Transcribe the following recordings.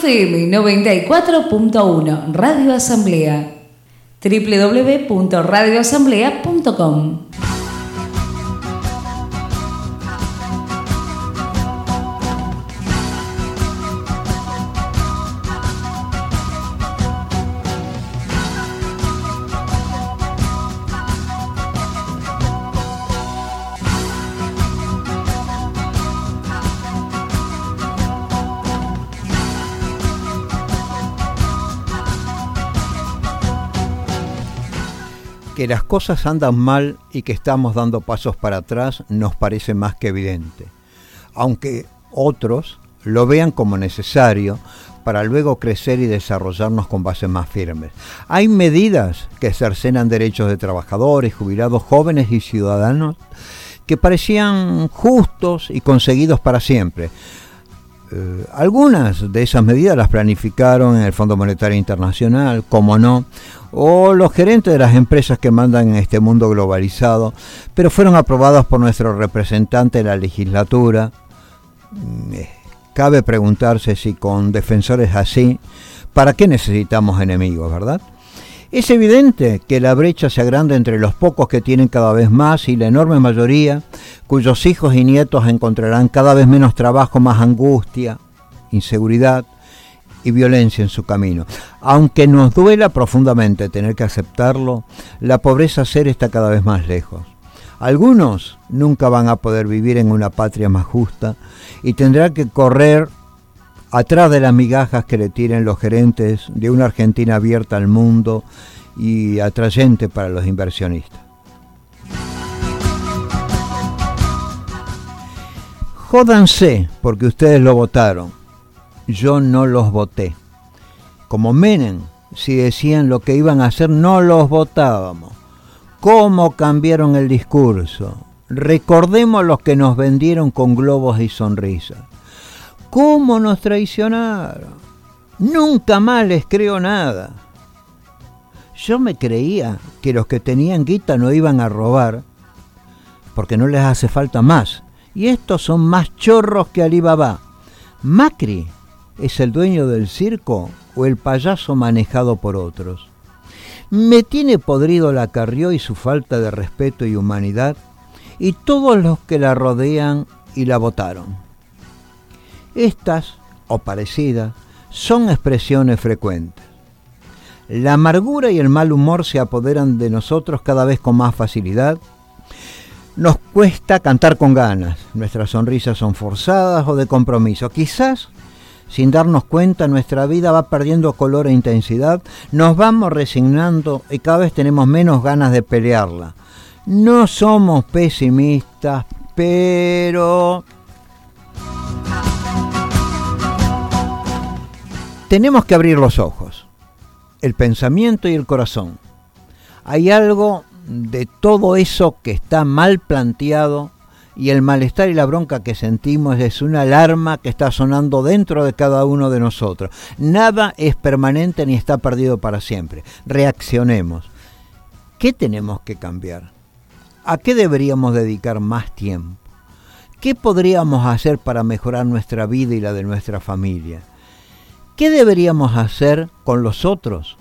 FM 94.1 Radio Asamblea. www.radioasamblea.com. Que las cosas andan mal y que estamos dando pasos para atrás nos parece más que evidente, aunque otros lo vean como necesario para luego crecer y desarrollarnos con bases más firmes. Hay medidas que cercenan derechos de trabajadores, jubilados, jóvenes y ciudadanos que parecían justos y conseguidos para siempre. Algunas de esas medidas las planificaron en el Fondo Monetario Internacional, como no, o los gerentes de las empresas que mandan en este mundo globalizado, pero fueron aprobadas por nuestro representante en la legislatura. Cabe preguntarse si con defensores así, ¿para qué necesitamos enemigos, verdad? Es evidente que la brecha se agranda entre los pocos que tienen cada vez más y la enorme mayoría, cuyos hijos y nietos encontrarán cada vez menos trabajo, más angustia, inseguridad y violencia en su camino. Aunque nos duela profundamente tener que aceptarlo, la pobreza cero está cada vez más lejos. Algunos nunca van a poder vivir en una patria más justa y tendrán que correr atrás de las migajas que le tiren los gerentes de una Argentina abierta al mundo y atrayente para los inversionistas. Jódanse porque ustedes lo votaron, yo no los voté. Como Menem, si decían lo que iban a hacer no los votábamos. ¿Cómo cambiaron el discurso? Recordemos los que nos vendieron con globos y sonrisas. ¿Cómo nos traicionaron? Nunca más les creo nada. Yo me creía que los que tenían guita no iban a robar, porque no les hace falta más. Y estos son más chorros que Alibaba. ¿Macri es el dueño del circo o el payaso manejado por otros? Me tiene podrido la Carrió y su falta de respeto y humanidad, y todos los que la rodean y la votaron. Estas, o parecidas, son expresiones frecuentes. La amargura y el mal humor se apoderan de nosotros cada vez con más facilidad. Nos cuesta cantar con ganas, nuestras sonrisas son forzadas o de compromiso. Quizás, sin darnos cuenta, nuestra vida va perdiendo color e intensidad, nos vamos resignando y cada vez tenemos menos ganas de pelearla. No somos pesimistas, pero tenemos que abrir los ojos, el pensamiento y el corazón. Hay algo de todo eso que está mal planteado y el malestar y la bronca que sentimos es una alarma que está sonando dentro de cada uno de nosotros. Nada es permanente ni está perdido para siempre. Reaccionemos. ¿Qué tenemos que cambiar? ¿A qué deberíamos dedicar más tiempo? ¿Qué podríamos hacer para mejorar nuestra vida y la de nuestra familia? ¿Qué deberíamos hacer con los otros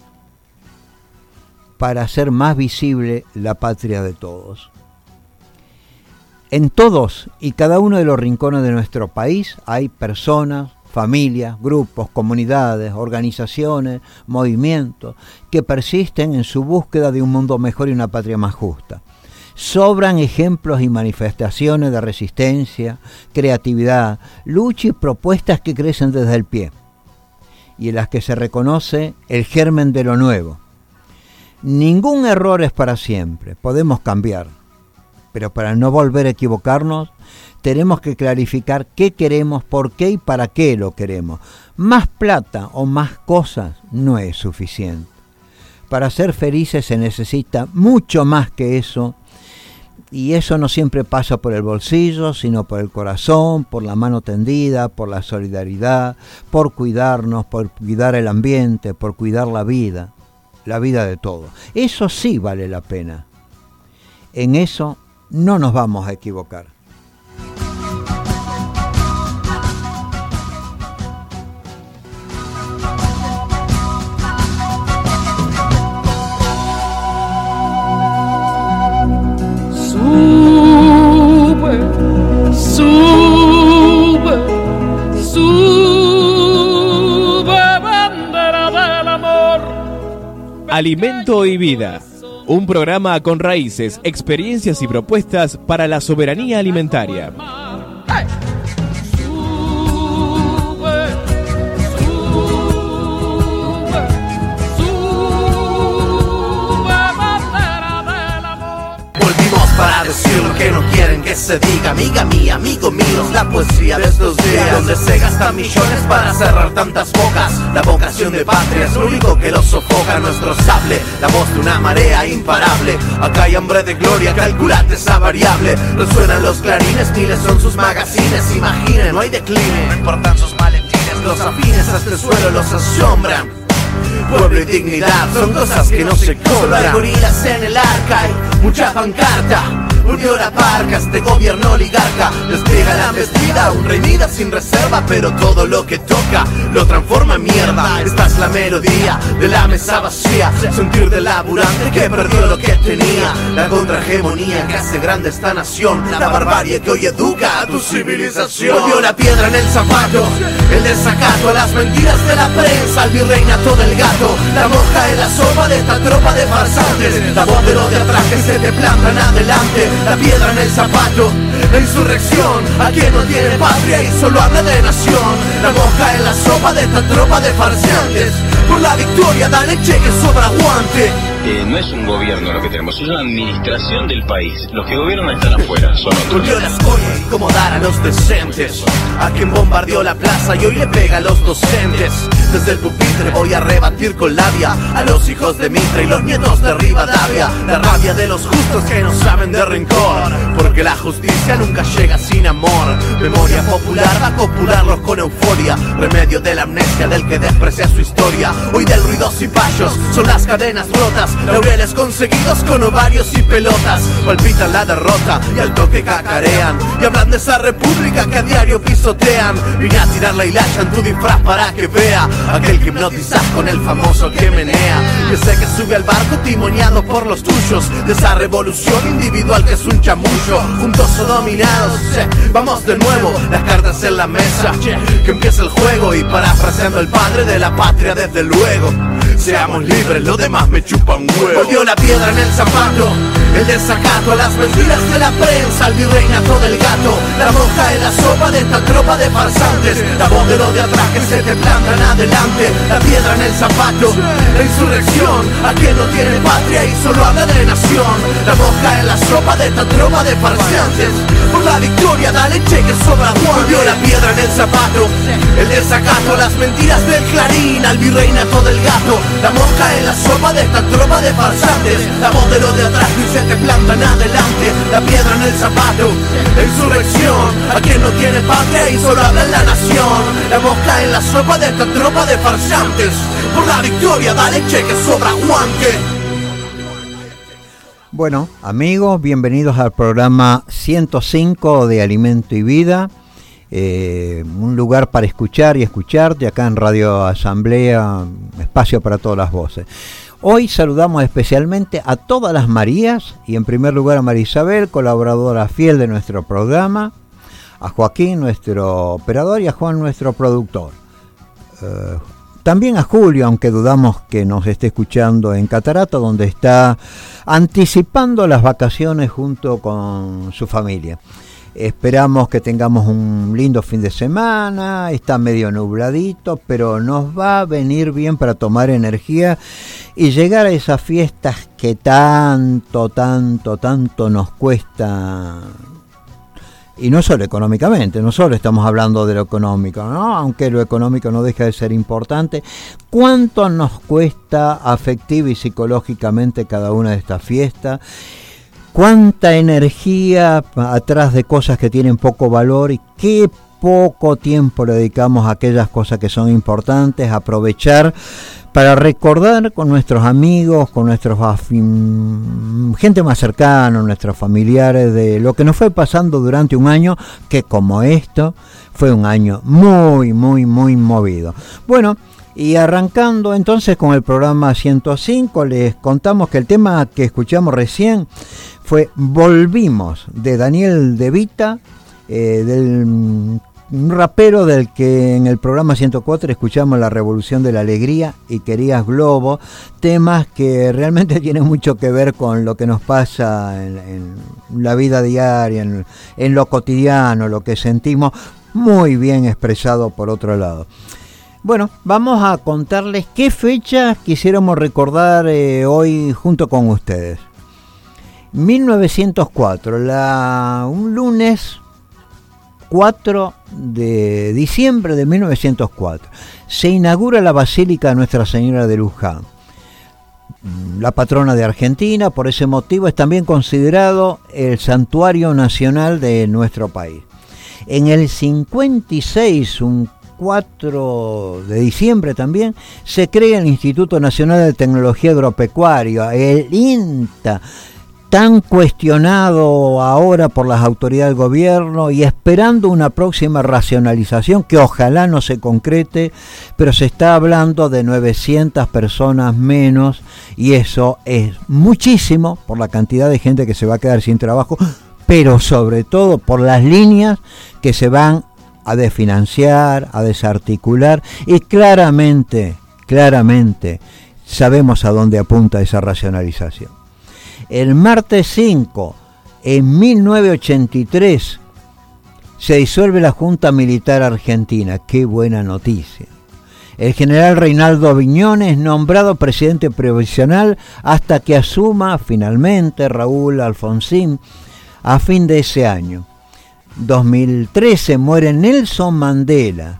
para hacer más visible la patria de todos? En todos y cada uno de los rincones de nuestro país hay personas, familias, grupos, comunidades, organizaciones, movimientos que persisten en su búsqueda de un mundo mejor y una patria más justa. Sobran ejemplos y manifestaciones de resistencia, creatividad, lucha y propuestas que crecen desde el pie y en las que se reconoce el germen de lo nuevo. Ningún error es para siempre, podemos cambiar, pero para no volver a equivocarnos, tenemos que clarificar qué queremos, por qué y para qué lo queremos. Más plata o más cosas no es suficiente. Para ser felices se necesita mucho más que eso, y eso no siempre pasa por el bolsillo, sino por el corazón, por la mano tendida, por la solidaridad, por cuidarnos, por cuidar el ambiente, por cuidar la vida de todos. Eso sí vale la pena. En eso no nos vamos a equivocar. Alimento y Vida, un programa con raíces, experiencias y propuestas para la soberanía alimentaria. Para decir lo que no quieren que se diga. Amiga mía, amigo mío, la poesía de estos días, donde se gastan millones para cerrar tantas bocas. La vocación de patria es lo único que los sofoca. Nuestro sable, la voz de una marea imparable. Acá hay hambre de gloria, calculate esa variable. Resuenan los clarines, miles son sus magazines. Imaginen, no hay decline, no importan sus maletines. Los afines a este suelo los asombran. Pueblo y dignidad son cosas que no se compran. Solo hay gorilas en el arca, hay mucha pancarta. Volvió la parca, este gobierno oligarca. Despliega la embestida, un rey mida sin reserva. Pero todo lo que toca lo transforma en mierda. Esta es la melodía de la mesa vacía. Sentir del laburante que perdió lo que tenía. La contrahegemonía que hace grande esta nación. La barbarie que hoy educa a tu civilización. Volvió la piedra en el zapato, el desacato a las mentiras de la prensa. El virreinato del gato, la mosca en la sopa de esta tropa de farsantes. La voz de los de atrás que se te plantan adelante. La piedra en el zapato, la insurrección. A quien no tiene patria y solo habla de nación. La mosca en la sopa de esta tropa de farsantes. Por la victoria, dale cheque, sobra guante. No es un gobierno lo que tenemos, es una administración del país. Los que gobiernan están afuera, son otros. Volvió la escoria, incomodar a los decentes. A quien bombardeó la plaza y hoy le pega a los docentes. Desde el pupitre voy a rebatir con labia a los hijos de Mitra y los nietos de Rivadavia. La rabia de los justos que no saben de rencor, porque la justicia nunca llega sin amor. Memoria popular va a copularlos con euforia. Remedio de la amnesia del que desprecia su historia. Hoy del ruidos y payos son las cadenas rotas. Laureles conseguidos con ovarios y pelotas. Palpitan la derrota y al toque cacarean. Y hablan de esa república que a diario pisotean. Vine a tirar la hilacha en tu disfraz para que vea aquel que hipnotizas con el famoso que menea. Que sé que sube al barco timoneado por los tuyos. De esa revolución individual que es un chamullo. Juntos o dominados, vamos de nuevo. Las cartas en la mesa, que empieza el juego. Y parafraseando el padre de la patria desde luego. Seamos libres, lo demás me chupa un huevo. Volvió la piedra en el zapato, el desacato a las mentiras de la prensa. El virreinato del gato, la mosca en la sopa de esta tropa de farsantes. La voz de los de atrás que se te plantan adelante. La piedra en el zapato, la insurrección. A quien no tiene patria y solo habla de nación. La mosca en la sopa de esta tropa de farsantes. Por la victoria dale cheque, sobra guante. Volvió la piedra en el zapato, el desacato a las mentiras del clarín. Al virreinato del gato, la mosca en la sopa de esta tropa de farsantes. La voz de los de atrás que se te plantan adelante. La piedra en el zapato, la insurrección. A quien no tiene patria y solo habla en la nación. La mosca en la sopa de esta tropa de farsantes. Por la victoria dale cheque, sobra guante. Bueno, amigos, bienvenidos al programa 105 de Alimento y Vida. Un lugar para escuchar y escucharte acá en Radio Asamblea, espacio para todas las voces. Hoy saludamos especialmente a todas las Marías y en primer lugar a María Isabel, colaboradora fiel de nuestro programa, a Joaquín, nuestro operador, y a Juan, nuestro productor. También a Julio, aunque dudamos que nos esté escuchando en Catarato, donde está anticipando las vacaciones junto con su familia. Esperamos que tengamos un lindo fin de semana, está medio nubladito, pero nos va a venir bien para tomar energía y llegar a esas fiestas que tanto nos cuesta. Y no solo económicamente, no solo estamos hablando de lo económico, ¿no? Aunque lo económico no deja de ser importante. ¿Cuánto nos cuesta afectiva y psicológicamente cada una de estas fiestas? ¿Cuánta energía atrás de cosas que tienen poco valor y qué poco tiempo le dedicamos a aquellas cosas que son importantes? Aprovechar para recordar con nuestros amigos, con nuestros gente más cercana, nuestros familiares, de lo que nos fue pasando durante un año, que como esto fue un año muy movido. Bueno, y arrancando entonces con el programa 105, les contamos que el tema que escuchamos recién fue Volvimos, de Daniel De Vita, del un rapero del que en el programa 104 escuchamos La Revolución de la Alegría y Querías Globo, temas que realmente tienen mucho que ver con lo que nos pasa en la vida diaria, en lo cotidiano, lo que sentimos, muy bien expresado por otro lado. Bueno, vamos a contarles qué fechas quisiéramos recordar hoy junto con ustedes. 1904, un lunes 4 de diciembre de 1904, se inaugura la Basílica de Nuestra Señora de Luján, la patrona de Argentina. Por ese motivo es también considerado el santuario nacional de nuestro país. En el 56, un 4 de diciembre también, se crea el Instituto Nacional de Tecnología Agropecuaria, el INTA, tan cuestionado ahora por las autoridades del gobierno y esperando una próxima racionalización que ojalá no se concrete, pero se está hablando de 900 personas menos y eso es muchísimo por la cantidad de gente que se va a quedar sin trabajo, pero sobre todo por las líneas que se van a desfinanciar, a desarticular y claramente sabemos a dónde apunta esa racionalización. El martes 5, en 1983, se disuelve la Junta Militar Argentina. ¡Qué buena noticia! El general Reinaldo Viñón es nombrado presidente provisional hasta que asuma finalmente Raúl Alfonsín a fin de ese año. 2013 muere Nelson Mandela.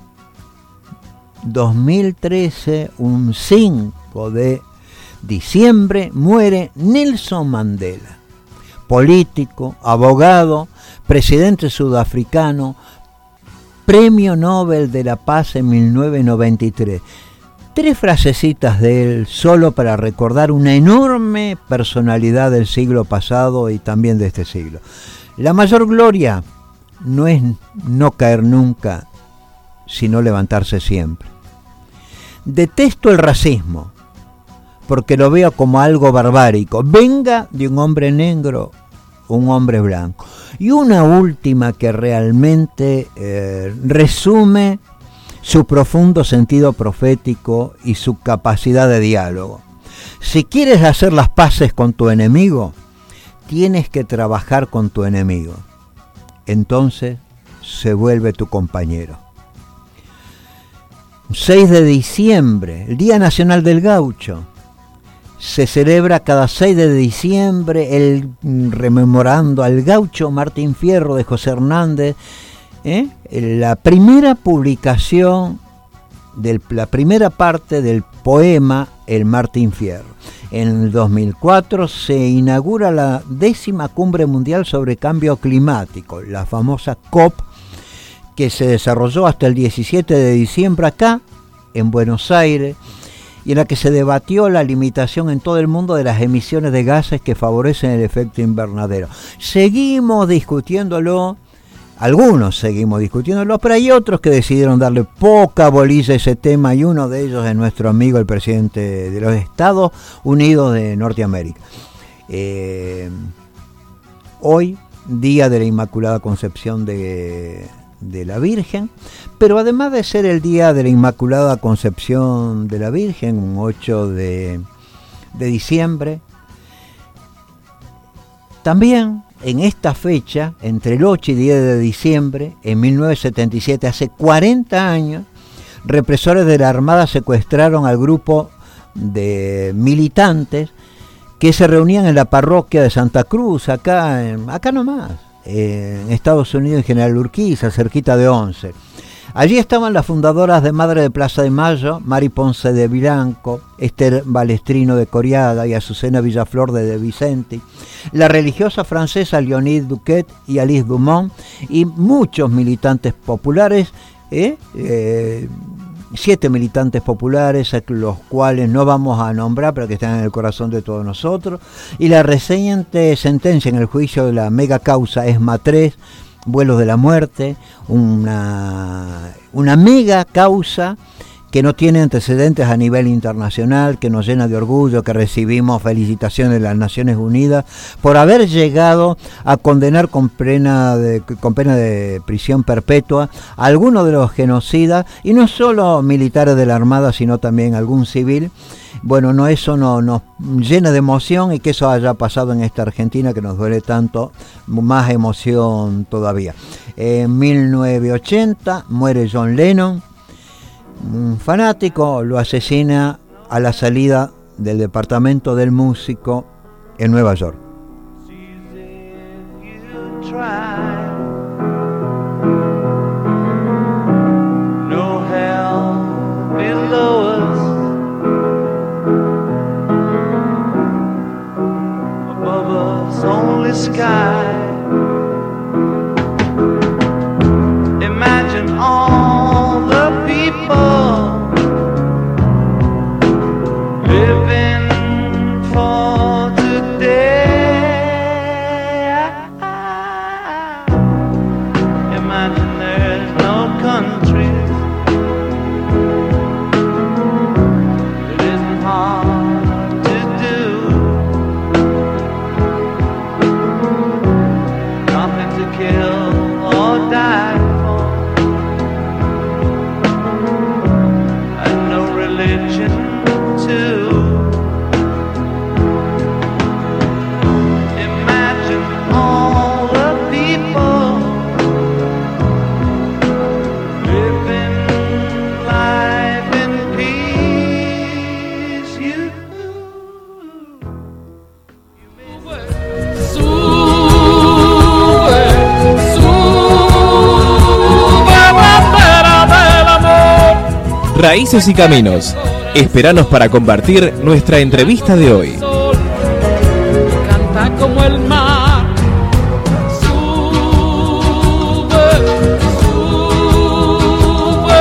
2013, un 5 de diciembre, muere Nelson Mandela, político, abogado, presidente sudafricano, Premio Nobel de la Paz en 1993. 3 frasecitas de él solo para recordar una enorme personalidad del siglo pasado y también de este siglo. La mayor gloria no es no caer nunca, sino levantarse siempre. Detesto el racismo, porque lo veo como algo barbárico, venga de un hombre negro o un hombre blanco. Y una última que realmente resume su profundo sentido profético y su capacidad de diálogo. Si quieres hacer las paces con tu enemigo, tienes que trabajar con tu enemigo. Entonces se vuelve tu compañero. 6 de diciembre, el Día Nacional del Gaucho. Se celebra cada 6 de diciembre rememorando al gaucho Martín Fierro de José Hernández, la primera publicación la primera parte del poema El Martín Fierro. En el 2004 se inaugura la 10ª Cumbre Mundial sobre Cambio Climático, la famosa COP, que se desarrolló hasta el 17 de diciembre acá, en Buenos Aires, y en la que se debatió la limitación en todo el mundo de las emisiones de gases que favorecen el efecto invernadero. Seguimos discutiéndolo, algunos seguimos discutiéndolo, pero hay otros que decidieron darle poca bolilla a ese tema, y uno de ellos es nuestro amigo, el presidente de los Estados Unidos de Norteamérica. Hoy, Día de la Inmaculada Concepción de la Virgen, pero además de ser el Día de la Inmaculada Concepción de la Virgen, un 8 de diciembre, también en esta fecha, entre el 8 y 10 de diciembre, en 1977, hace 40 años, represores de la Armada secuestraron al grupo de militantes que se reunían en la parroquia de Santa Cruz, acá nomás, en Estados Unidos, en General Urquiza, cerquita de Once. Allí estaban las fundadoras de Madre de Plaza de Mayo, Mari Ponce de Vilanco, Esther Balestrino de Coriaga y Azucena Villaflor de Vicenti, la religiosa francesa Leonide Duquet y Alice Dumont, y muchos militantes populares, 7 militantes populares, los cuales no vamos a nombrar, pero que están en el corazón de todos nosotros, y la reciente sentencia en el juicio de la mega causa ESMA 3, Vuelos de la Muerte, una mega causa que no tiene antecedentes a nivel internacional, que nos llena de orgullo, que recibimos felicitaciones de las Naciones Unidas por haber llegado a condenar con pena de prisión perpetua a algunos de los genocidas, y no solo militares de la Armada, sino también algún civil. Bueno, eso nos llena de emoción, y que eso haya pasado en esta Argentina que nos duele tanto, más emoción todavía. En 1980 muere John Lennon. Un fanático lo asesina a la salida del departamento del músico en Nueva York. No hell below us, above us only sky. Imagine all the people living for today. Imagine there's no countries. It isn't hard to do. Nothing to kill or die for, and no religion too. Imagine all the people living life in peace. You Raíces y Caminos. Esperanos para compartir nuestra entrevista de hoy. canta como el mar. Sube, sube,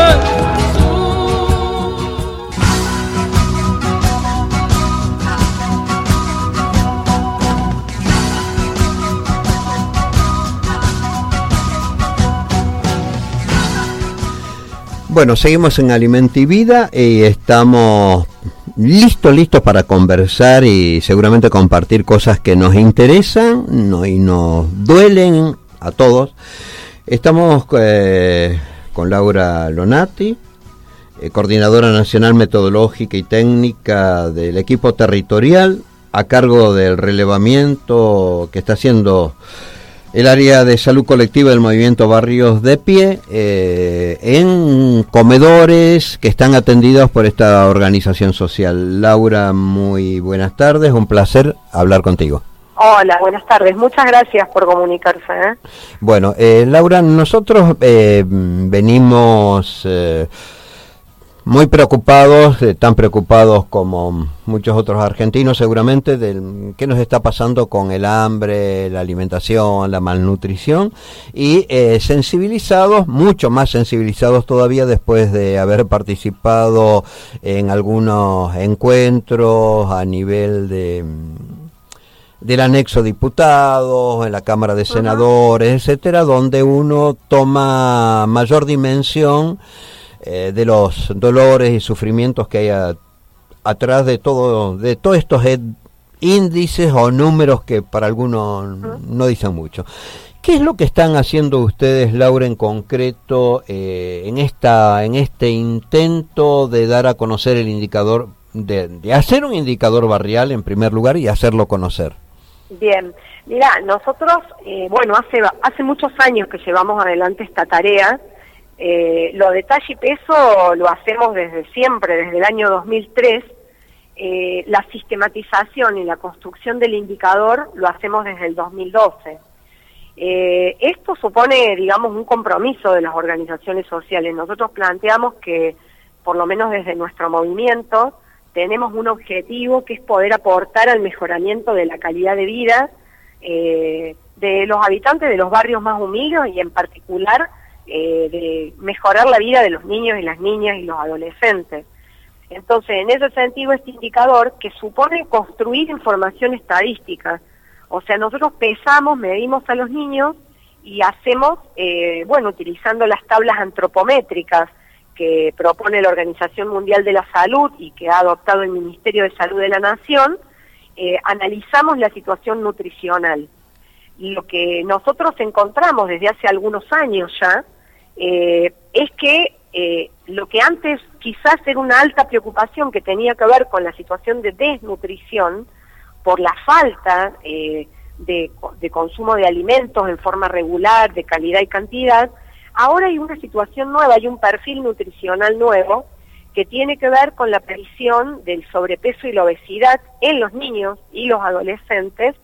Bueno, seguimos en Alimento y Vida y estamos listos para conversar y seguramente compartir cosas que nos interesan y nos duelen a todos. Estamos con Laura Lonati, coordinadora nacional metodológica y técnica del equipo territorial a cargo del relevamiento que está haciendo el área de salud colectiva del movimiento Barrios de Pie, en comedores que están atendidos por esta organización social. Laura, muy buenas tardes, un placer hablar contigo. Hola, buenas tardes, muchas gracias por comunicarse. Bueno, Laura, nosotros venimos muy preocupados, tan preocupados como muchos otros argentinos seguramente, del qué nos está pasando con el hambre, la alimentación, la malnutrición, y sensibilizados, mucho más sensibilizados todavía después de haber participado en algunos encuentros a nivel del anexo diputados, en la Cámara de Senadores, etcétera, donde uno toma mayor dimensión de los dolores y sufrimientos que hay atrás de todos estos índices o números que para algunos no dicen mucho. ¿Qué es lo que están haciendo ustedes, Laura, en concreto en este intento de dar a conocer el indicador, de hacer un indicador barrial en primer lugar y hacerlo conocer? Bien, mira, nosotros, hace muchos años que llevamos adelante esta tarea. Lo de talla y peso lo hacemos desde siempre, desde el año 2003. La sistematización y la construcción del indicador lo hacemos desde el 2012. Esto supone, digamos, un compromiso de las organizaciones sociales. Nosotros planteamos que, por lo menos desde nuestro movimiento, tenemos un objetivo que es poder aportar al mejoramiento de la calidad de vida de los habitantes de los barrios más humildes y en particular de mejorar la vida de los niños y las niñas y los adolescentes. Entonces, en ese sentido, este indicador que supone construir información estadística, o sea, nosotros pesamos, medimos a los niños y hacemos, utilizando las tablas antropométricas, que propone la Organización Mundial de la Salud y que ha adoptado el Ministerio de Salud de la Nación, analizamos la situación nutricional. Lo que nosotros encontramos desde hace algunos años ya es que lo que antes quizás era una alta preocupación que tenía que ver con la situación de desnutrición por la falta de consumo de alimentos en forma regular, de calidad y cantidad, ahora hay una situación nueva, hay un perfil nutricional nuevo que tiene que ver con la aparición del sobrepeso y la obesidad en los niños y los adolescentes,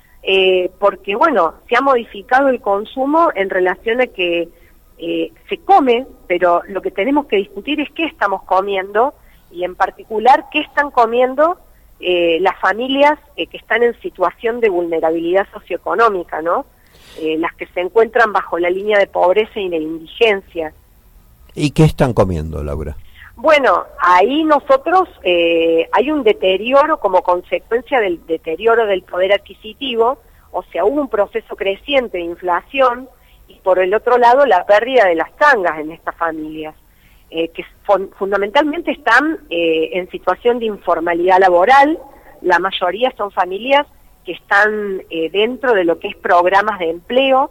porque bueno, se ha modificado el consumo en relación a que se come, pero lo que tenemos que discutir es qué estamos comiendo y en particular qué están comiendo las familias que están en situación de vulnerabilidad socioeconómica, ¿no? Las que se encuentran bajo la línea de pobreza y de indigencia. ¿Y qué están comiendo, Laura? Bueno, ahí nosotros hay un deterioro como consecuencia del deterioro del poder adquisitivo, o sea, hubo un proceso creciente de inflación y por el otro lado la pérdida de las tangas en estas familias, que fundamentalmente están en situación de informalidad laboral. La mayoría son familias que están dentro de lo que es programas de empleo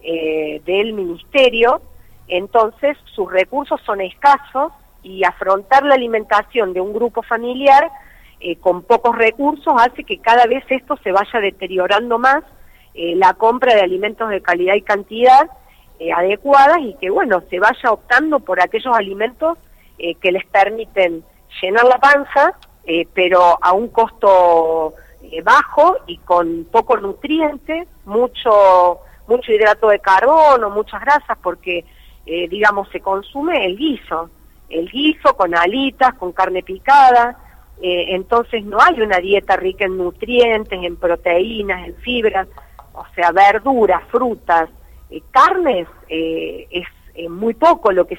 del ministerio, entonces sus recursos son escasos y afrontar la alimentación de un grupo familiar con pocos recursos hace que cada vez esto se vaya deteriorando más, la compra de alimentos de calidad y cantidad adecuadas y que bueno, se vaya optando por aquellos alimentos que les permiten llenar la panza, pero a un costo bajo y con poco nutriente, mucho hidrato de carbono, muchas grasas, porque digamos se consume el guiso con alitas, con carne picada, entonces no hay una dieta rica en nutrientes, en proteínas, en fibras, o sea, verduras, frutas, carnes, es muy poco lo que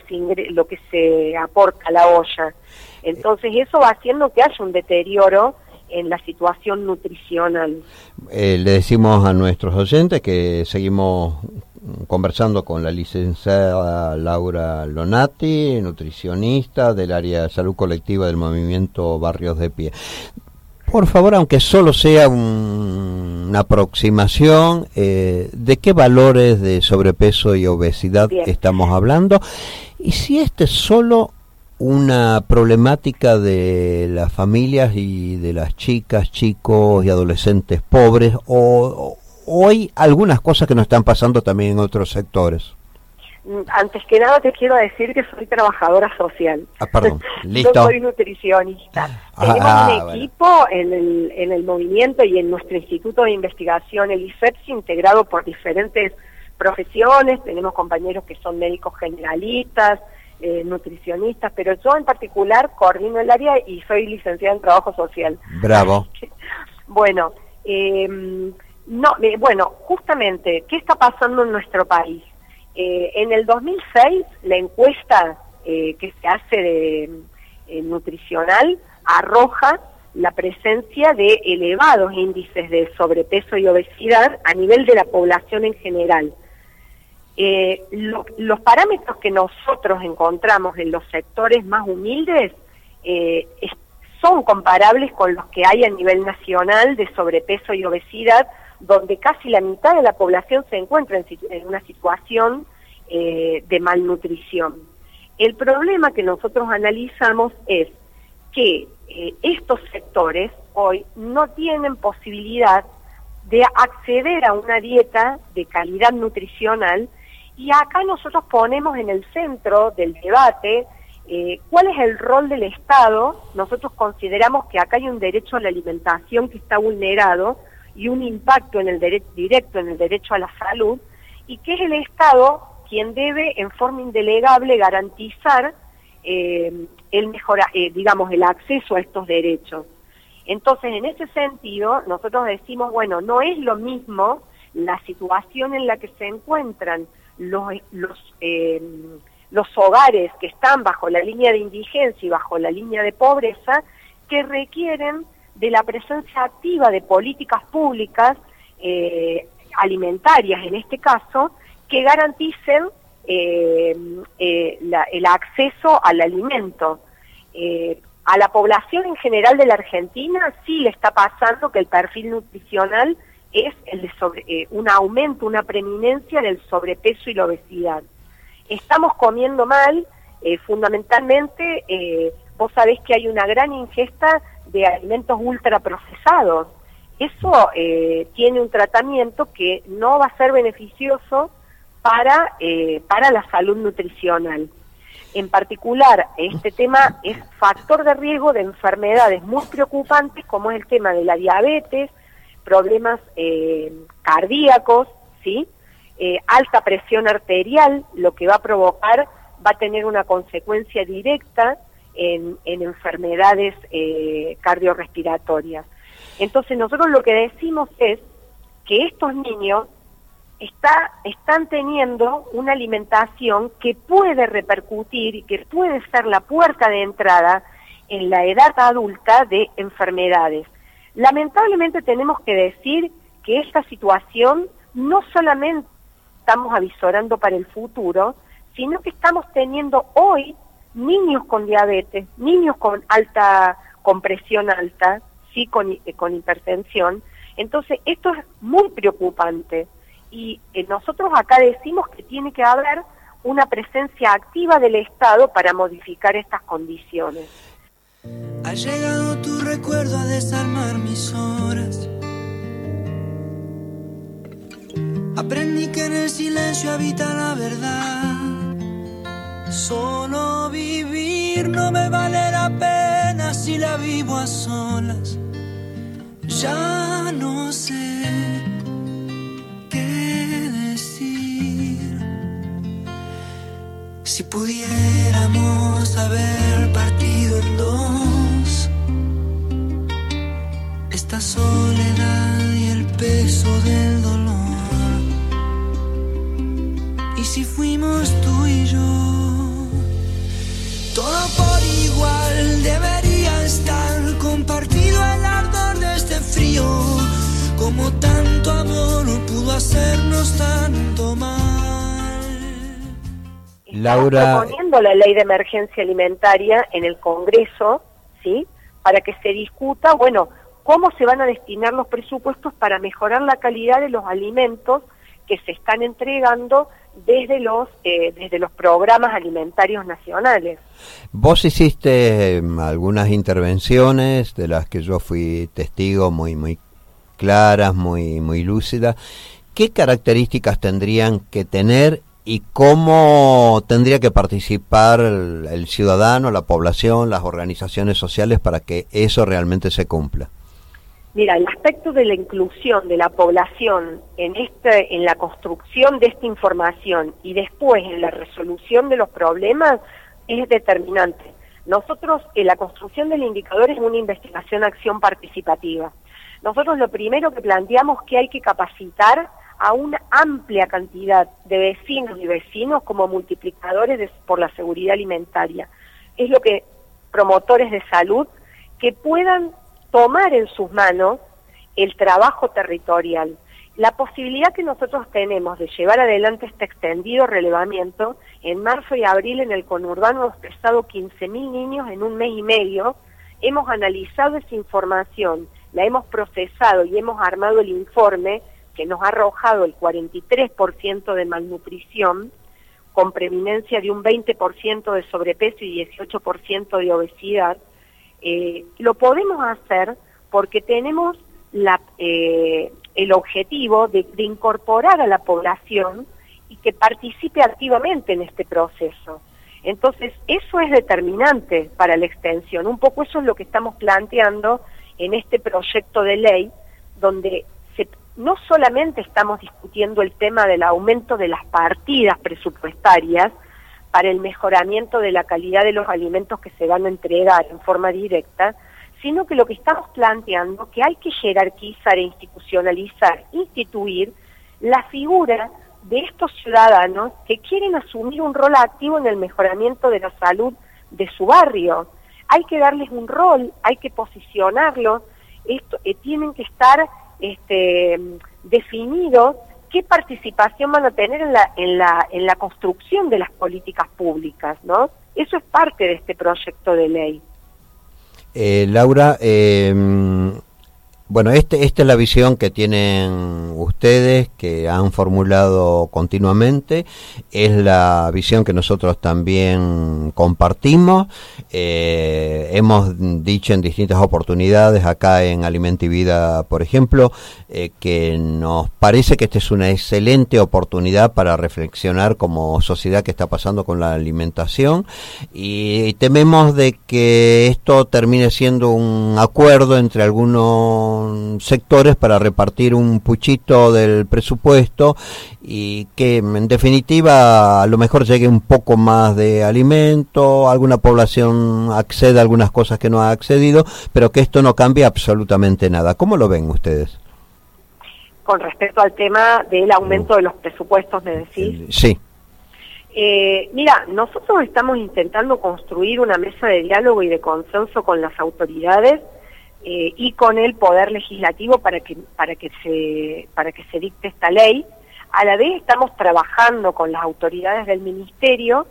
se aporta a la olla. Entonces eso va haciendo que haya un deterioro en la situación nutricional. Le decimos a nuestros oyentes que seguimos conversando con la licenciada Laura Lonati, nutricionista del área de salud colectiva del movimiento Barrios de Pie. Por favor, aunque solo sea una aproximación, ¿de qué valores de sobrepeso y obesidad estamos hablando? Y si este es solo una problemática de las familias y de las chicas, chicos y adolescentes pobres, o hay algunas cosas que nos están pasando también en otros sectores. Antes que nada te quiero decir que soy trabajadora social. Perdón, listo. No soy nutricionista. Tenemos un equipo en el movimiento y en nuestro instituto de investigación, el IFEPS, integrado por diferentes profesiones. Tenemos compañeros que son médicos generalistas, nutricionistas, pero yo en particular coordino el área y soy licenciada en trabajo social. Bravo. Bueno, bueno, justamente, ¿qué está pasando en nuestro país? En el 2006, la encuesta que se hace de nutricional arroja la presencia de elevados índices de sobrepeso y obesidad a nivel de la población en general. Los parámetros que nosotros encontramos en los sectores más humildes son comparables con los que hay a nivel nacional de sobrepeso y obesidad, donde casi la mitad de la población se encuentra en una situación de malnutrición. El problema que nosotros analizamos es que estos sectores hoy no tienen posibilidad de acceder a una dieta de calidad nutricional, y acá nosotros ponemos en el centro del debate cuál es el rol del Estado. Nosotros consideramos que acá hay un derecho a la alimentación que está vulnerado y un impacto en el directo en el derecho a la salud, y que es el Estado quien debe en forma indelegable garantizar el acceso a estos derechos. Entonces, en ese sentido, nosotros decimos, bueno, no es lo mismo la situación en la que se encuentran los hogares que están bajo la línea de indigencia y bajo la línea de pobreza, que requieren de la presencia activa de políticas públicas alimentarias, en este caso, que garanticen el acceso al alimento. A la población en general de la Argentina sí le está pasando que el perfil nutricional es el de un aumento, una preeminencia del sobrepeso y la obesidad. Estamos comiendo mal, fundamentalmente, vos sabés que hay una gran ingesta de alimentos ultraprocesados. Eso tiene un tratamiento que no va a ser beneficioso para la salud nutricional. En particular, este tema es factor de riesgo de enfermedades muy preocupantes, como es el tema de la diabetes, problemas cardíacos, ¿sí? Alta presión arterial, lo que va a provocar, va a tener una consecuencia directa en enfermedades cardiorrespiratorias. Entonces nosotros lo que decimos es que estos niños están teniendo una alimentación que puede repercutir y que puede ser la puerta de entrada en la edad adulta de enfermedades. Lamentablemente tenemos que decir que esta situación no solamente estamos avisorando para el futuro, sino que estamos teniendo hoy niños con diabetes, niños con presión alta, sí, con hipertensión. Entonces esto es muy preocupante. Y nosotros acá decimos que tiene que haber una presencia activa del Estado para modificar estas condiciones. Ha llegado tu recuerdo a desarmar mis horas. Aprendí que en el silencio habita la verdad. Solo vivir no me vale la pena si la vivo a solas. Ya no sé si pudiéramos haber partido en dos esta soledad y el peso del dolor, y si fuimos tú y yo, todo por igual debería estar compartido el ardor de este frío, como tanto amor no pudo hacernos tanto mal. Laura, estamos proponiendo la ley de emergencia alimentaria en el Congreso, ¿sí? Para que se discuta, bueno, cómo se van a destinar los presupuestos para mejorar la calidad de los alimentos que se están entregando desde los programas alimentarios nacionales. vos hiciste algunas intervenciones de las que yo fui testigo muy claras, muy lúcidas. ¿Qué características tendrían que tener y cómo tendría que participar el ciudadano, la población, las organizaciones sociales para que eso realmente se cumpla? Mira, el aspecto de la inclusión de la población en la construcción de esta información y después en la resolución de los problemas es determinante. Nosotros, en la construcción del indicador es una investigación-acción participativa. Nosotros lo primero que planteamos es que hay que capacitar a una amplia cantidad de vecinos y vecinos como multiplicadores por la seguridad alimentaria. Es lo que promotores de salud que puedan tomar en sus manos el trabajo territorial. La posibilidad que nosotros tenemos de llevar adelante este extendido relevamiento, en marzo y abril en el conurbano hemos prestado 15.000 niños en un mes y medio, hemos analizado esa información, la hemos procesado y hemos armado el informe que nos ha arrojado el 43% de malnutrición, con preeminencia de un 20% de sobrepeso y 18% de obesidad. Lo podemos hacer porque tenemos el objetivo de incorporar a la población y que participe activamente en este proceso. Entonces, eso es determinante para la extensión. Un poco eso es lo que estamos planteando en este proyecto de ley, donde no solamente estamos discutiendo el tema del aumento de las partidas presupuestarias para el mejoramiento de la calidad de los alimentos que se van a entregar en forma directa, sino que lo que estamos planteando es que hay que jerarquizar e institucionalizar, instituir la figura de estos ciudadanos que quieren asumir un rol activo en el mejoramiento de la salud de su barrio. Hay que darles un rol, hay que posicionarlos, tienen que estar definidos qué participación van a tener en la construcción de las políticas públicas, ¿no? Eso es parte de este proyecto de ley. Laura, bueno, esta es la visión que tienen ustedes, que han formulado continuamente, es la visión que nosotros también compartimos. Hemos dicho en distintas oportunidades, acá en Alimento y Vida, por ejemplo, que nos parece que esta es una excelente oportunidad para reflexionar como sociedad qué está pasando con la alimentación, y tememos de que esto termine siendo un acuerdo entre algunos sectores para repartir un puchito del presupuesto y que en definitiva a lo mejor llegue un poco más de alimento, alguna población acceda a algunas cosas que no ha accedido, pero que esto no cambie absolutamente nada. ¿Cómo lo ven ustedes? Con respecto al tema del aumento de los presupuestos, ¿me decís? Sí. Mira, nosotros estamos intentando construir una mesa de diálogo y de consenso con las autoridades y con el Poder Legislativo para que se dicte esta ley. A la vez estamos trabajando con las autoridades del Ministerio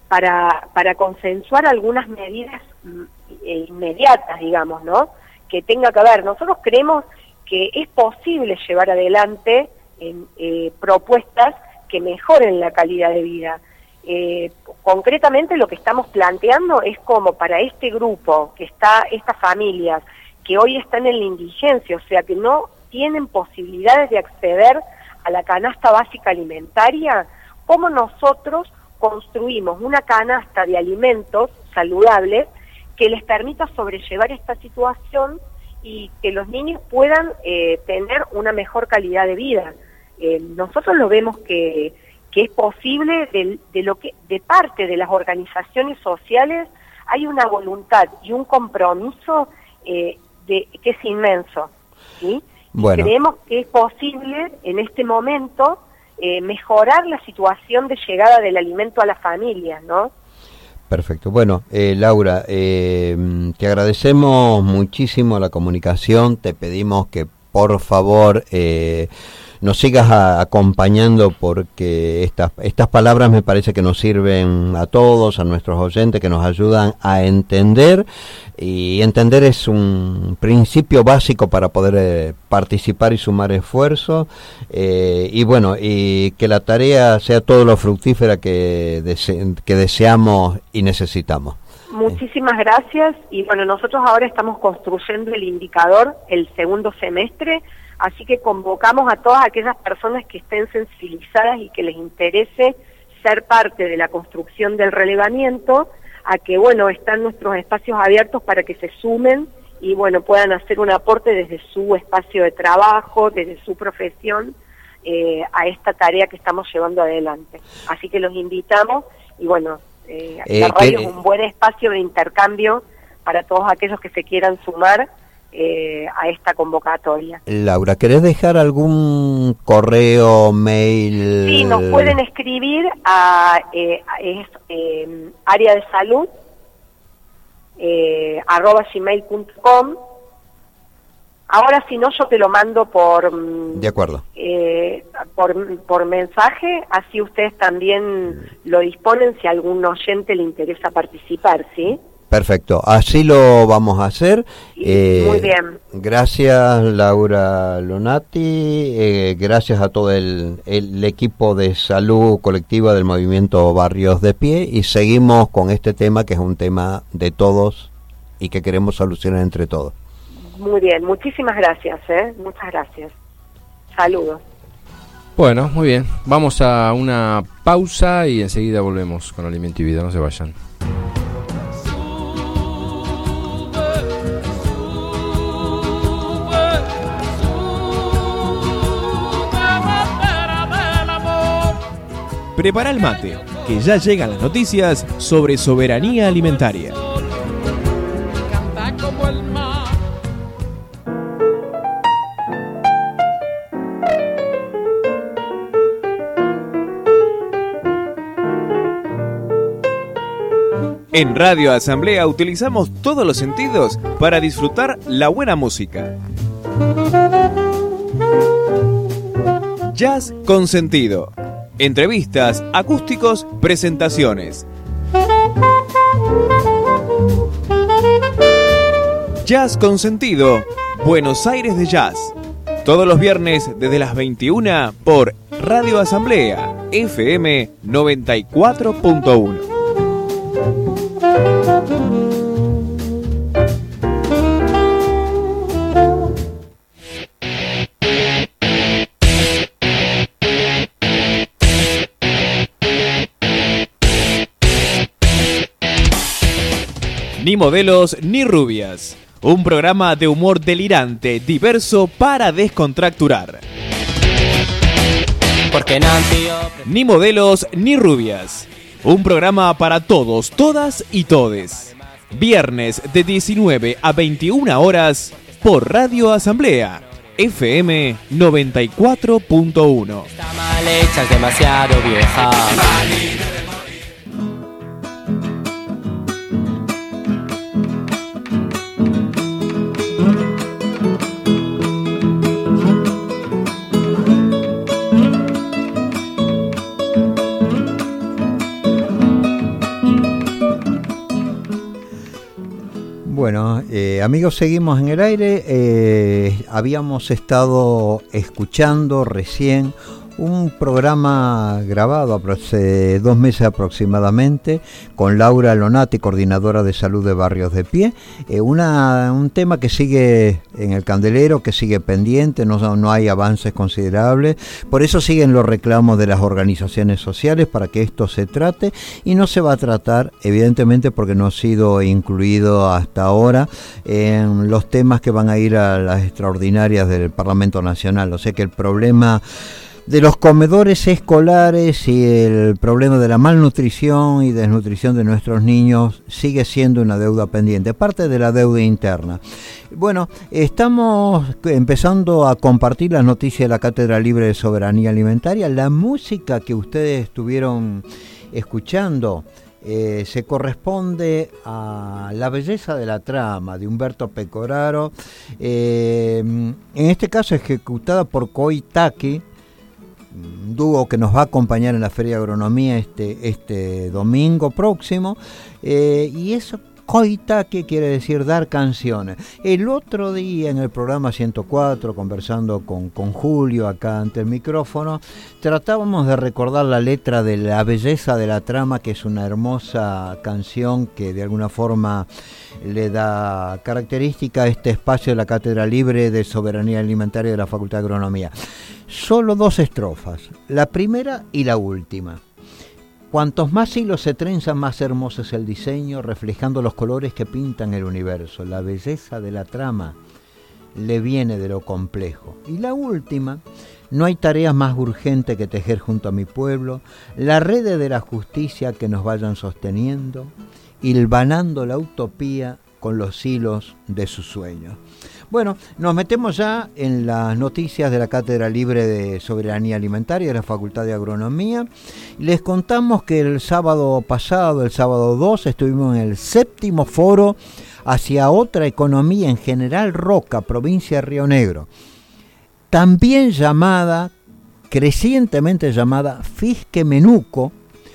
para consensuar algunas medidas inmediatas, digamos, ¿no? Que tenga que ver. Nosotros creemos que es posible llevar adelante propuestas que mejoren la calidad de vida. Concretamente lo que estamos planteando es como para este grupo, estas familias que hoy están en la indigencia, o sea que no tienen posibilidades de acceder a la canasta básica alimentaria, cómo nosotros construimos una canasta de alimentos saludables que les permita sobrellevar esta situación y que los niños puedan tener una mejor calidad de vida. Nosotros lo vemos que es posible de parte de las organizaciones sociales. Hay una voluntad y un compromiso que es inmenso, ¿sí? Bueno. Creemos que es posible en este momento mejorar la situación de llegada del alimento a las familias, ¿no? Perfecto. Bueno, Laura, te agradecemos muchísimo la comunicación, te pedimos que por favor nos sigas acompañando, porque estas palabras me parece que nos sirven a todos, a nuestros oyentes, que nos ayudan a entender, y entender es un principio básico para poder participar y sumar esfuerzos, y bueno, y que la tarea sea todo lo fructífera que deseamos y necesitamos. Muchísimas gracias, y bueno, nosotros ahora estamos construyendo el indicador el segundo semestre, así que convocamos a todas aquellas personas que estén sensibilizadas y que les interese ser parte de la construcción del relevamiento, a que bueno, están nuestros espacios abiertos para que se sumen y bueno, puedan hacer un aporte desde su espacio de trabajo, desde su profesión, a esta tarea que estamos llevando adelante. Así que los invitamos y bueno, la radio es un buen espacio de intercambio para todos aquellos que se quieran sumar a esta convocatoria. Laura, ¿querés dejar algún correo, mail? Sí, nos pueden escribir a área de salud @gmail.com. Ahora, si no, yo te lo mando por de acuerdo, por mensaje, así ustedes también lo disponen si a algún oyente le interesa participar, ¿sí? Perfecto, así lo vamos a hacer. Muy bien. Gracias, Laura Lonati, gracias a todo el equipo de salud colectiva del movimiento Barrios de Pie, y seguimos con este tema que es un tema de todos y que queremos solucionar entre todos. Muy bien, muchísimas gracias, muchas gracias. Saludos. Bueno, muy bien, vamos a una pausa y enseguida volvemos con Alimento y Vida, no se vayan. Prepara el mate, que ya llegan las noticias sobre soberanía alimentaria. En Radio Asamblea utilizamos todos los sentidos para disfrutar la buena música. Jazz con sentido. Entrevistas, acústicos, presentaciones. Jazz con sentido. Buenos Aires de Jazz. Todos los viernes desde las 21 por Radio Asamblea, FM 94.1. Ni modelos ni rubias. Un programa de humor delirante, diverso para descontracturar. Ni modelos ni rubias. Un programa para todos, todas y todes. Viernes de 19 a 21 horas por Radio Asamblea, FM 94.1. Está mal hecha, es demasiado vieja. Bueno, amigos, seguimos en el aire. Habíamos estado escuchando recién un programa grabado hace 2 meses aproximadamente con Laura Lonati, coordinadora de salud de Barrios de Pie. Un tema que sigue en el candelero, que sigue pendiente, no hay avances considerables. Por eso siguen los reclamos de las organizaciones sociales para que esto se trate, y no se va a tratar, evidentemente, porque no ha sido incluido hasta ahora en los temas que van a ir a las extraordinarias del Parlamento Nacional. O sea que el problema de los comedores escolares y el problema de la malnutrición y desnutrición de nuestros niños sigue siendo una deuda pendiente, parte de la deuda interna. Bueno, estamos empezando a compartir las noticias de la Cátedra Libre de Soberanía Alimentaria. La música que ustedes estuvieron escuchando se corresponde a La belleza de la trama, de Humberto Pecoraro, en este caso ejecutada por Koitaki, un dúo que nos va a acompañar en la Feria de Agronomía este domingo próximo, y eso, Koitaki quiere decir dar canciones. El otro día en el programa 104, conversando con Julio acá ante el micrófono, tratábamos de recordar la letra de La belleza de la trama, que es una hermosa canción que de alguna forma le da característica a este espacio de la Cátedra Libre de Soberanía Alimentaria de la Facultad de Agronomía. Solo 2 estrofas, la primera y la última. Cuantos más hilos se trenzan, más hermoso es el diseño, reflejando los colores que pintan el universo. La belleza de la trama le viene de lo complejo. Y la última: no hay tarea más urgente que tejer junto a mi pueblo la red de la justicia que nos vayan sosteniendo, hilvanando la utopía con los hilos de sus sueños. Bueno, nos metemos ya en las noticias de la Cátedra Libre de Soberanía Alimentaria de la Facultad de Agronomía. Les contamos que el sábado pasado, el sábado 2, estuvimos en el 7º foro hacia otra economía en General Roca, provincia de Río Negro, también crecientemente llamada Fisque-Menuco,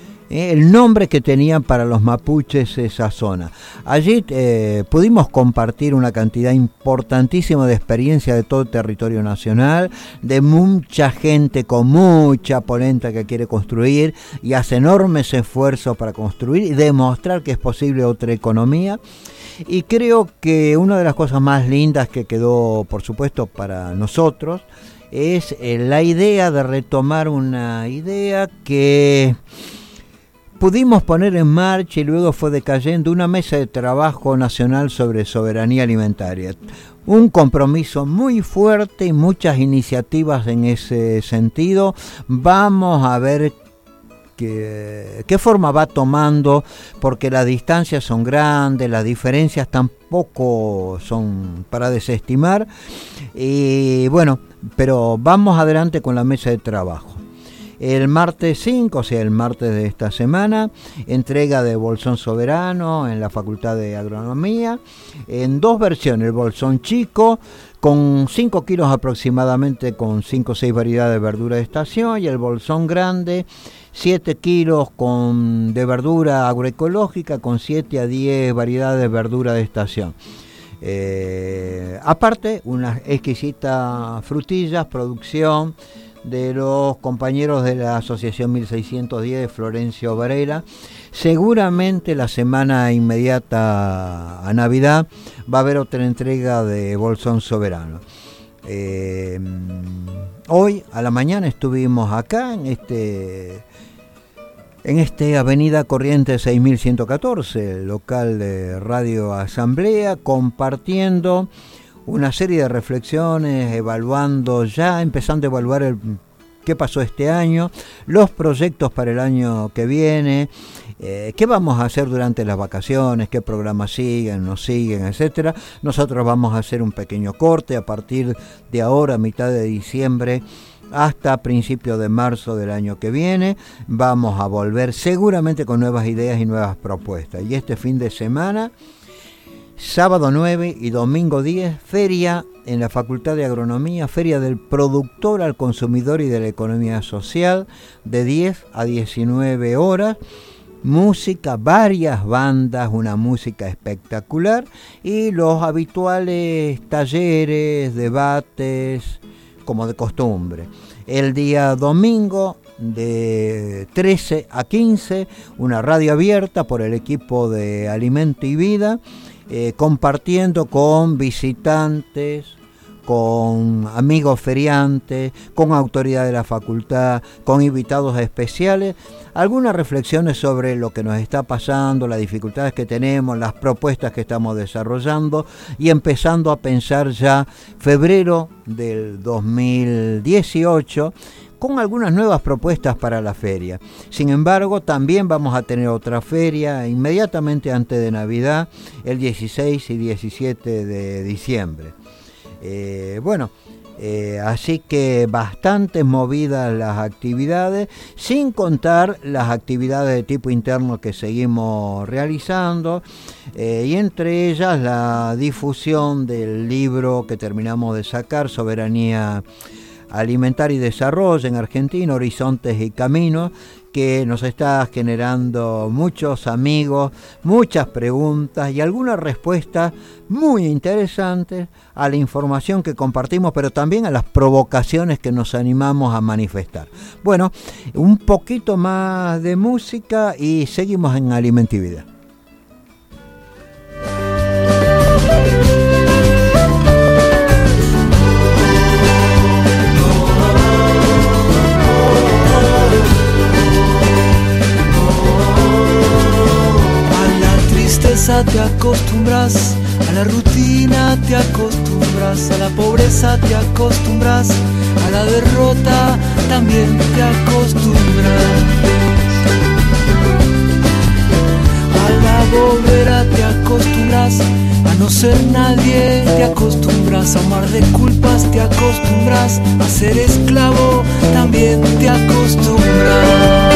el nombre que tenían para los mapuches esa zona. Allí pudimos compartir una cantidad importantísima de experiencia de todo el territorio nacional, de mucha gente con mucha polenta que quiere construir y hace enormes esfuerzos para construir y demostrar que es posible otra economía. Y creo que una de las cosas más lindas que quedó, por supuesto, para nosotros es la idea de retomar una idea que pudimos poner en marcha y luego fue decayendo, una mesa de trabajo nacional sobre soberanía alimentaria. Un compromiso muy fuerte y muchas iniciativas en ese sentido. Vamos a ver qué forma va tomando, porque las distancias son grandes, las diferencias tampoco son para desestimar. Y bueno, pero vamos adelante con la mesa de trabajo. El martes 5, o sea, el martes de esta semana, entrega de bolsón soberano en la Facultad de Agronomía, en dos versiones, el bolsón chico, con 5 kilos aproximadamente, con 5 o 6 variedades de verdura de estación, y el bolsón grande, 7 kilos de verdura agroecológica, con 7 a 10 variedades de verdura de estación. Aparte, unas exquisitas frutillas, producción de los compañeros de la Asociación 1610 de Florencio Varela. Seguramente la semana inmediata a Navidad va a haber otra entrega de bolsón soberano. Hoy a la mañana estuvimos acá en Avenida Corrientes 6114, local de Radio Asamblea, compartiendo una serie de reflexiones, empezando a evaluar qué pasó este año, los proyectos para el año que viene, qué vamos a hacer durante las vacaciones, qué programas siguen, no siguen, etcétera. Nosotros vamos a hacer un pequeño corte a partir de ahora, mitad de diciembre, hasta principios de marzo del año que viene. Vamos a volver seguramente con nuevas ideas y nuevas propuestas. Y este fin de semana, sábado 9 y domingo 10, feria en la Facultad de Agronomía, feria del productor al consumidor y de la economía social, de 10 a 19 horas. Música, varias bandas, una música espectacular, y los habituales talleres, debates, como de costumbre. El día domingo, de 13 a 15, una radio abierta por el equipo de Alimento y Vida, compartiendo con visitantes, con amigos feriantes, con autoridades de la facultad, con invitados especiales, algunas reflexiones sobre lo que nos está pasando, las dificultades que tenemos, las propuestas que estamos desarrollando, y empezando a pensar ya febrero del 2018 con algunas nuevas propuestas para la feria. Sin embargo, también vamos a tener otra feria inmediatamente antes de Navidad, el 16 y 17 de diciembre. Así que bastante movidas las actividades, sin contar las actividades de tipo interno que seguimos realizando, y entre ellas la difusión del libro que terminamos de sacar, Soberanía Alimentaria y Desarrollo en Argentina, Horizontes y Caminos, que nos está generando muchos amigos, muchas preguntas y algunas respuestas muy interesantes a la información que compartimos, pero también a las provocaciones que nos animamos a manifestar. Bueno, un poquito más de música y seguimos en Alimentividad. Te acostumbras, a la rutina te acostumbras, a la pobreza te acostumbras, a la derrota también te acostumbras, a la bobera te acostumbras, a no ser nadie te acostumbras, a amar de culpas te acostumbras, a ser esclavo también te acostumbras.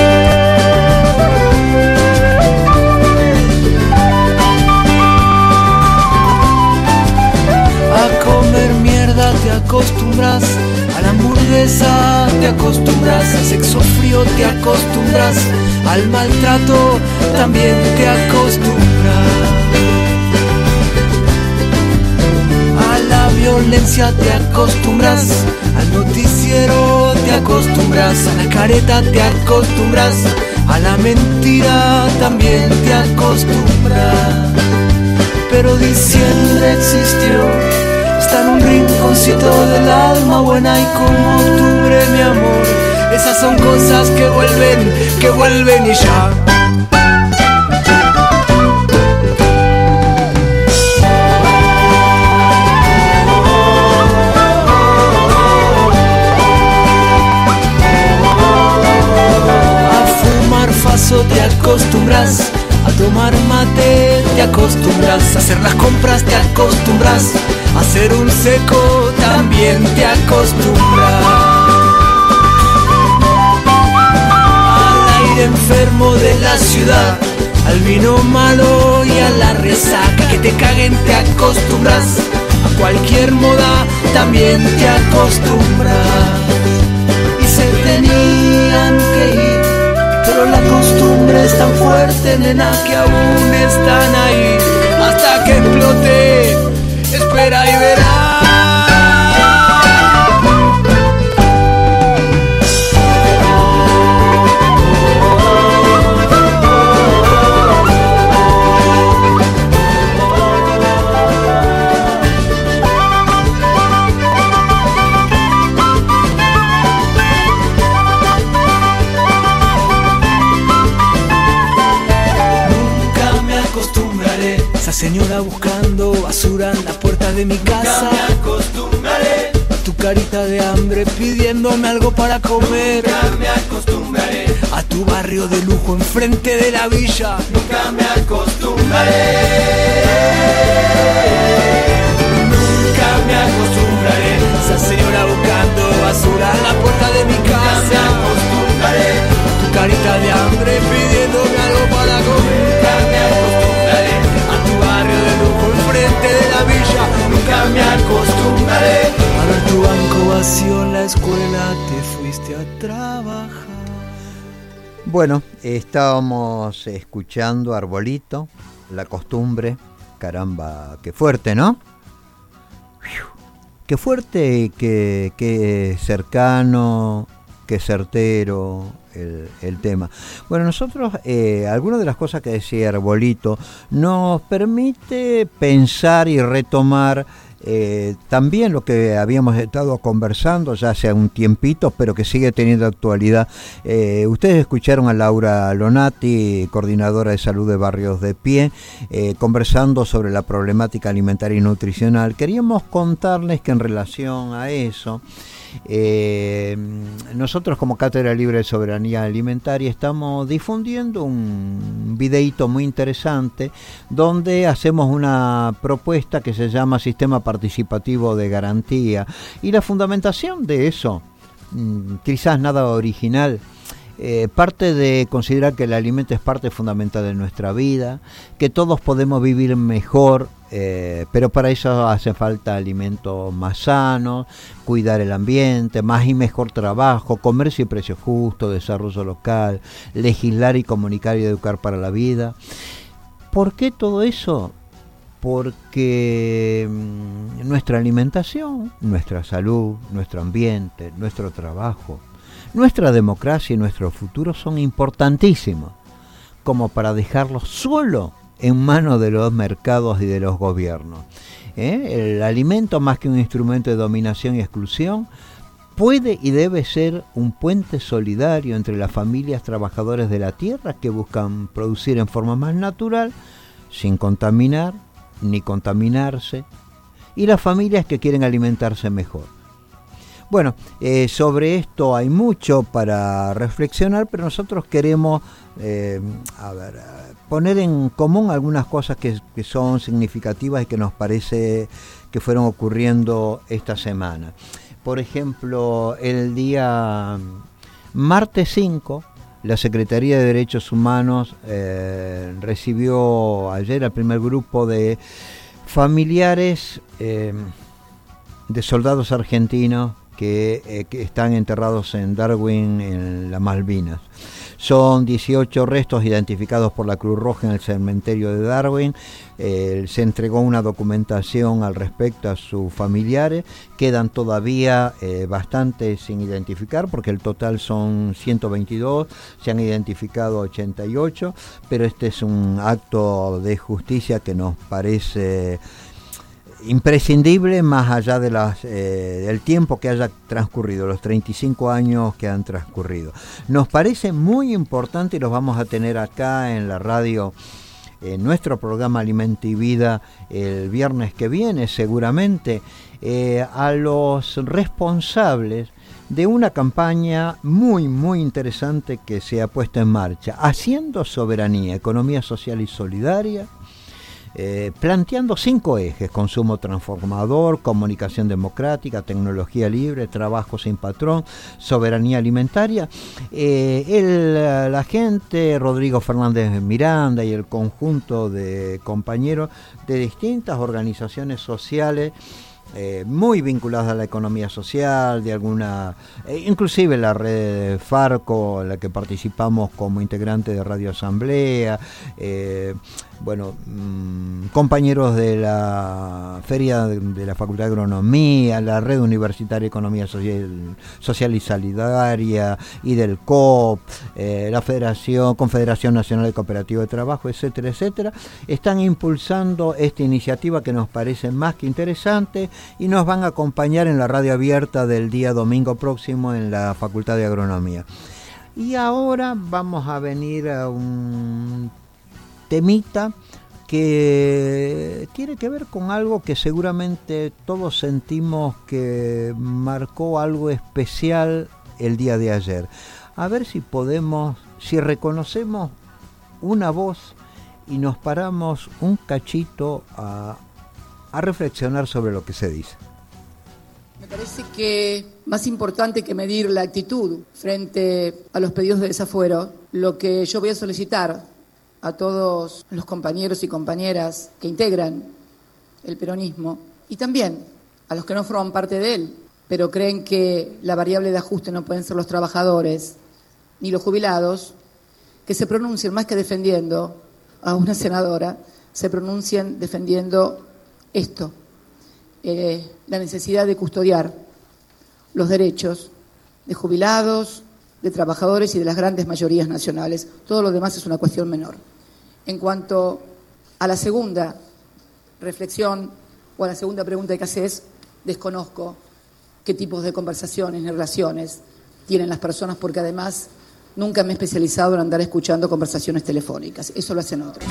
Te acostumbras, a la hamburguesa te acostumbras, al sexo frío te acostumbras, al maltrato también te acostumbras, a la violencia te acostumbras, al noticiero te acostumbras, a la careta te acostumbras, a la mentira también te acostumbras. Pero diciembre existió, está en un rinconcito del alma buena, y como octubre, mi amor, esas son cosas que vuelven y ya. A fumar faso te acostumbras, a tomar mate te acostumbras, a hacer las compras te acostumbras, a ser un seco también te acostumbras, vivir enfermo de la ciudad, al vino malo y a la resaca. Que te caguen te acostumbras, a cualquier moda también te acostumbras. Y se tenían que ir, pero la costumbre es tan fuerte, nena, que aún están ahí. Hasta que explote, espera y verás. Esa señora buscando basura en la puerta de mi casa. Nunca me acostumbraré a tu carita de hambre pidiéndome algo para comer. Nunca me acostumbraré a tu barrio de lujo enfrente de la villa. Nunca me acostumbraré. Nunca me acostumbraré a esa señora buscando basura en la puerta de mi casa. Nunca me acostumbraré a tu carita de hambre pidiéndome algo para comer. Nunca me acostumbraré barrio de lujo enfrente de la villa. Nunca me acostumbraré a ver tu banco vacío en la escuela, te fuiste a trabajar. Bueno, estábamos escuchando Arbolito, La Costumbre. Caramba, qué fuerte, ¿no? Qué fuerte, qué cercano, qué certero el tema. Bueno, nosotros, algunas de las cosas que decía Arbolito nos permite pensar y retomar también lo que habíamos estado conversando ya hace un tiempito, pero que sigue teniendo actualidad. Ustedes escucharon a Laura Lonati, coordinadora de salud de Barrios de Pie, conversando sobre la problemática alimentaria y nutricional. Queríamos contarles que en relación a eso, nosotros como Cátedra Libre de Soberanía Alimentaria estamos difundiendo un videíto muy interesante donde hacemos una propuesta que se llama Sistema Participativo de Garantía, y la fundamentación de eso, quizás nada original, parte de considerar que el alimento es parte fundamental de nuestra vida, que todos podemos vivir mejor, pero para eso hace falta alimentos más sanos, cuidar el ambiente, más y mejor trabajo, comercio y precio justo, desarrollo local, legislar y comunicar y educar para la vida. ¿Por qué todo eso? Porque nuestra alimentación, nuestra salud, nuestro ambiente, nuestro trabajo, nuestra democracia y nuestro futuro son importantísimos como para dejarlos solo en manos de los mercados y de los gobiernos. El alimento, más que un instrumento de dominación y exclusión, puede y debe ser un puente solidario entre las familias trabajadoras de la tierra que buscan producir en forma más natural, sin contaminar ni contaminarse, y las familias que quieren alimentarse mejor. Bueno, sobre esto hay mucho para reflexionar, pero nosotros queremos poner en común algunas cosas que son significativas y que nos parece que fueron ocurriendo esta semana. Por ejemplo, el día martes 5, la Secretaría de Derechos Humanos recibió ayer al primer grupo de familiares de soldados argentinos que están enterrados en Darwin, en las Malvinas. Son 18 restos identificados por la Cruz Roja en el cementerio de Darwin. Se entregó una documentación al respecto a sus familiares. Quedan todavía bastante sin identificar, porque el total son 122, se han identificado 88, pero este es un acto de justicia que nos parece imprescindible, más allá de del tiempo que haya transcurrido, los 35 años que han transcurrido. Nos parece muy importante, y los vamos a tener acá en la radio, en nuestro programa Alimento y Vida, el viernes que viene seguramente, a los responsables de una campaña muy, muy interesante que se ha puesto en marcha, Haciendo Soberanía, Economía Social y Solidaria, planteando 5 ejes: consumo transformador, comunicación democrática, tecnología libre, trabajo sin patrón, soberanía alimentaria. La gente, Rodrigo Fernández Miranda y el conjunto de compañeros de distintas organizaciones sociales, muy vinculadas a la economía social, de alguna, inclusive la red Farco, en la que participamos como integrante de Radio Asamblea, compañeros de la Feria de la Facultad de Agronomía, la Red Universitaria de Economía Social y Solidaria, y del COP, la Confederación Nacional de Cooperativas de Trabajo, etcétera, etcétera, están impulsando esta iniciativa que nos parece más que interesante, y nos van a acompañar en la radio abierta del día domingo próximo en la Facultad de Agronomía. Y ahora vamos a venir a un temita que tiene que ver con algo que seguramente todos sentimos que marcó algo especial el día de ayer. A ver si reconocemos una voz y nos paramos un cachito a reflexionar sobre lo que se dice. Me parece que más importante que medir la actitud frente a los pedidos de desafuero, lo que yo voy a solicitar a todos los compañeros y compañeras que integran el peronismo, y también a los que no forman parte de él, pero creen que la variable de ajuste no pueden ser los trabajadores ni los jubilados, que se pronuncien más que defendiendo a una senadora, se pronuncien defendiendo esto, la necesidad de custodiar los derechos de jubilados, de trabajadores y de las grandes mayorías nacionales. Todo lo demás es una cuestión menor. En cuanto a la segunda reflexión o a la segunda pregunta que haces, desconozco qué tipos de conversaciones ni relaciones tienen las personas, porque además nunca me he especializado en andar escuchando conversaciones telefónicas. Eso lo hacen otros.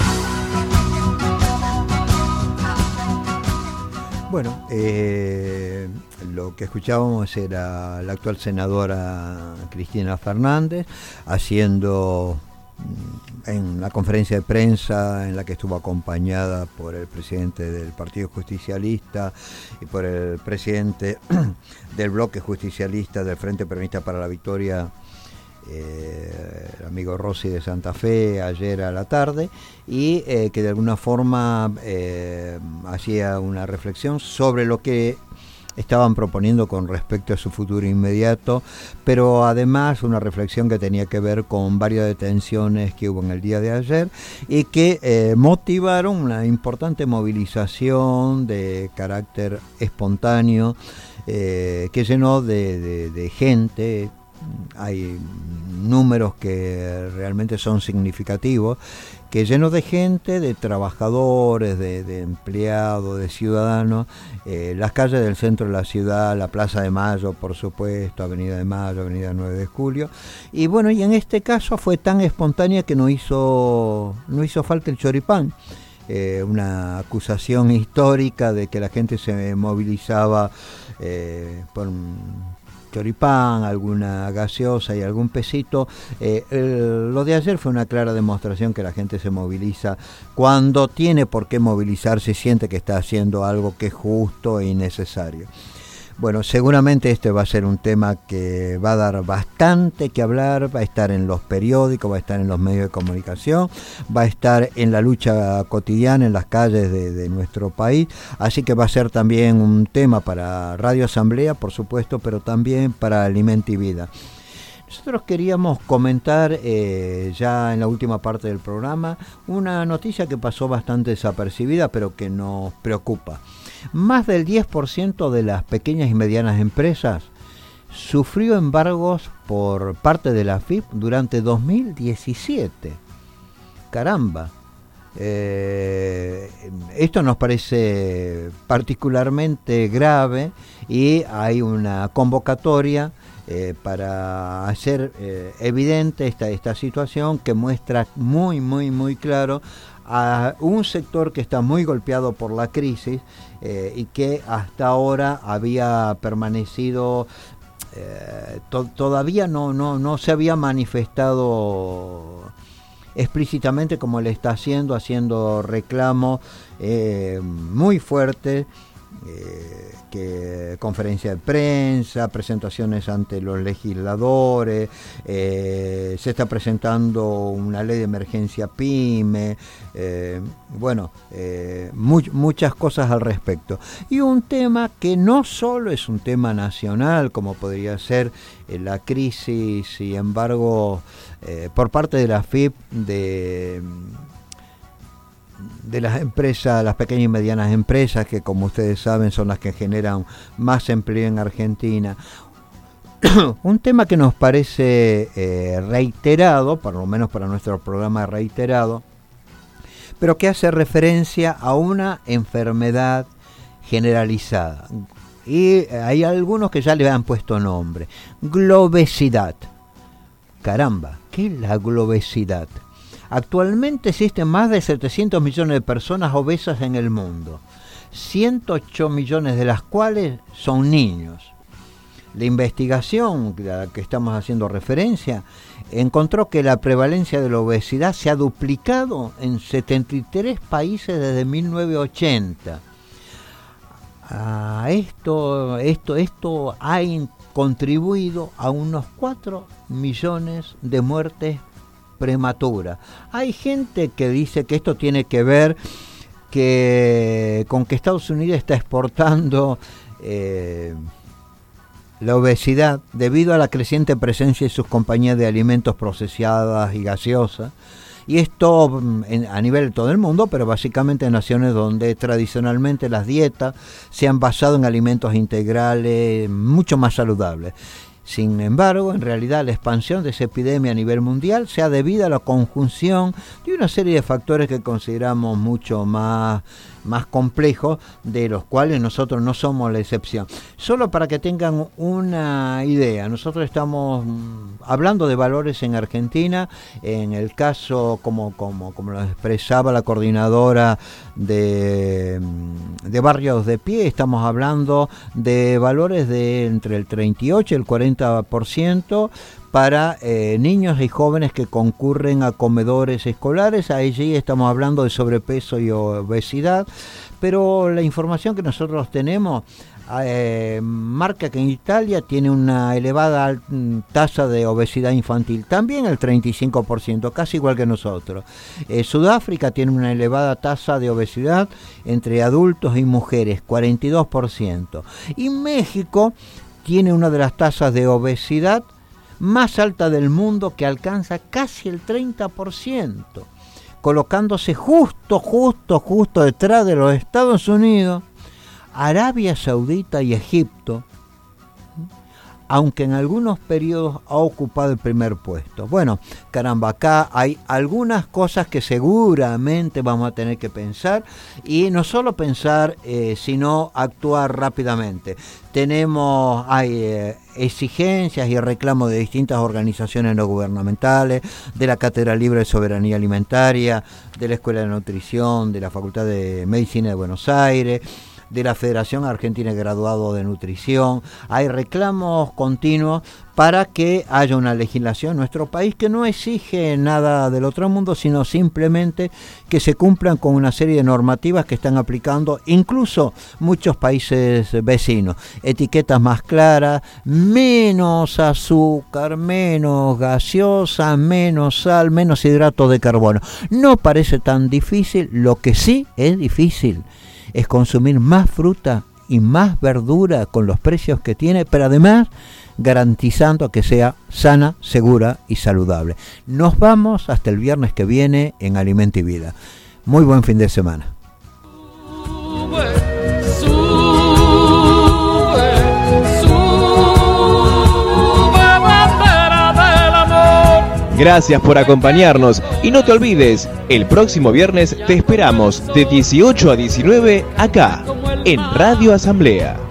Bueno, lo que escuchábamos era la actual senadora Cristina Fernández haciendo en la conferencia de prensa en la que estuvo acompañada por el presidente del Partido Justicialista y por el presidente del bloque justicialista del Frente Peronista para la Victoria, el amigo Rossi de Santa Fe, ayer a la tarde, y que de alguna forma hacía una reflexión sobre lo que estaban proponiendo con respecto a su futuro inmediato, pero además una reflexión que tenía que ver con varias detenciones que hubo en el día de ayer y que motivaron una importante movilización de carácter espontáneo que llenó de gente. Hay números que realmente son significativos, que llenó de gente, de trabajadores, de empleados, de ciudadanos, las calles del centro de la ciudad, la Plaza de Mayo, por supuesto, Avenida de Mayo, Avenida 9 de Julio, y bueno, y en este caso fue tan espontánea que no hizo falta el choripán. Una acusación histórica de que la gente se movilizaba por choripán, alguna gaseosa y algún pesito. Lo de ayer fue una clara demostración que la gente se moviliza cuando tiene por qué movilizarse y siente que está haciendo algo que es justo e necesario. Bueno, seguramente este va a ser un tema que va a dar bastante que hablar, va a estar en los periódicos, va a estar en los medios de comunicación, va a estar en la lucha cotidiana en las calles de nuestro país, así que va a ser también un tema para Radio Asamblea, por supuesto, pero también para Alimento y Vida. Nosotros queríamos comentar ya en la última parte del programa una noticia que pasó bastante desapercibida, pero que nos preocupa. Más del 10% de las pequeñas y medianas empresas sufrió embargos por parte de la AFIP durante 2017. Caramba. Esto nos parece particularmente grave y hay una convocatoria para hacer evidente esta situación que muestra muy claro a un sector que está muy golpeado por la crisis y que hasta ahora había permanecido, todavía no se había manifestado explícitamente como le está haciendo reclamo muy fuerte, que conferencia de prensa, presentaciones ante los legisladores, se está presentando una ley de emergencia PYME, muchas cosas al respecto. Y un tema que no solo es un tema nacional, como podría ser la crisis, sin embargo, por parte de la FIP de las empresas, las pequeñas y medianas empresas, que como ustedes saben son las que generan más empleo en Argentina. Un tema que nos parece reiterado, por lo menos para nuestro programa reiterado, pero que hace referencia a una enfermedad generalizada. Y hay algunos que ya le han puesto nombre. Globesidad. Caramba, ¿qué es la globesidad? Actualmente existen más de 700 millones de personas obesas en el mundo, 108 millones de las cuales son niños. La investigación a la que estamos haciendo referencia encontró que la prevalencia de la obesidad se ha duplicado en 73 países desde 1980. Esto ha contribuido a unos 4 millones de muertes prematura. Hay gente que dice que esto tiene que ver con que Estados Unidos está exportando la obesidad debido a la creciente presencia de sus compañías de alimentos procesadas y gaseosas, y esto a nivel de todo el mundo, pero básicamente en naciones donde tradicionalmente las dietas se han basado en alimentos integrales mucho más saludables. Sin embargo, en realidad la expansión de esa epidemia a nivel mundial se ha debido a la conjunción de una serie de factores que consideramos mucho más complejos, de los cuales nosotros no somos la excepción. Solo para que tengan una idea, nosotros estamos hablando de valores en Argentina, en el caso, como lo expresaba la coordinadora de Barrios de Pie, estamos hablando de valores de entre el 38 y el 40% para niños y jóvenes que concurren a comedores escolares. Allí estamos hablando de sobrepeso y obesidad, pero la información que nosotros tenemos marca que en Italia tiene una elevada tasa de obesidad infantil, también el 35%, casi igual que nosotros. Sudáfrica tiene una elevada tasa de obesidad entre adultos y mujeres, 42%. Y México tiene una de las tasas de obesidad más alta del mundo, que alcanza casi el 30%, colocándose justo detrás de los Estados Unidos, Arabia Saudita y Egipto, aunque en algunos periodos ha ocupado el primer puesto. Bueno, caramba, acá hay algunas cosas que seguramente vamos a tener que pensar, y no solo pensar, sino actuar rápidamente. Hay exigencias y reclamos de distintas organizaciones no gubernamentales, de la Cátedra Libre de Soberanía Alimentaria, de la Escuela de Nutrición, de la Facultad de Medicina de Buenos Aires, de la Federación Argentina de Graduados de Nutrición. Hay reclamos continuos para que haya una legislación en nuestro país que no exige nada del otro mundo, sino simplemente que se cumplan con una serie de normativas que están aplicando incluso muchos países vecinos. Etiquetas más claras, menos azúcar, menos gaseosa, menos sal, menos hidratos de carbono. No parece tan difícil. Lo que sí es difícil es consumir más fruta y más verdura con los precios que tiene, pero además garantizando que sea sana, segura y saludable. Nos vamos hasta el viernes que viene en Alimento y Vida. Muy buen fin de semana. Gracias por acompañarnos y no te olvides, el próximo viernes te esperamos de 18 a 19 acá, en Radio Asamblea.